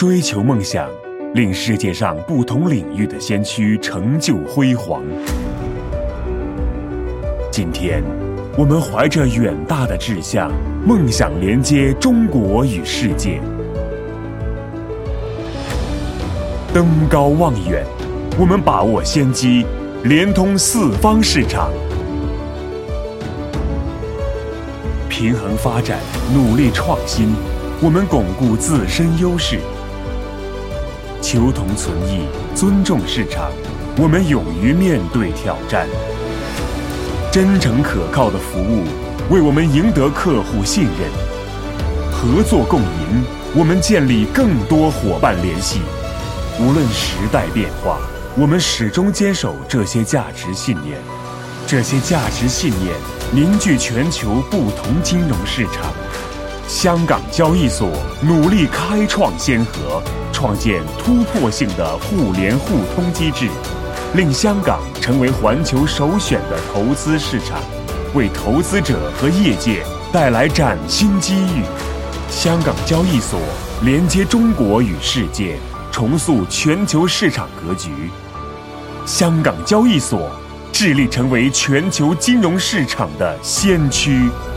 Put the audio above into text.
追求梦想，令世界上不同领域的先驱成就辉煌。今天，我们怀着远大的志向，梦想连接中国与世界。登高望远，我们把握先机，连通四方市场。平衡发展，努力创新，我们巩固自身优势。求同存异，尊重市场，我们勇于面对挑战。真诚可靠的服务，为我们赢得客户信任。合作共赢，我们建立更多伙伴联系。无论时代变化，我们始终坚守这些价值信念。这些价值信念凝聚全球不同金融市场。香港交易所努力开创先河，创建突破性的互联互通机制，令香港成为环球首选的投资市场，为投资者和业界带来崭新机遇。香港交易所连接中国与世界，重塑全球市场格局。香港交易所致力成为全球金融市场的先驱。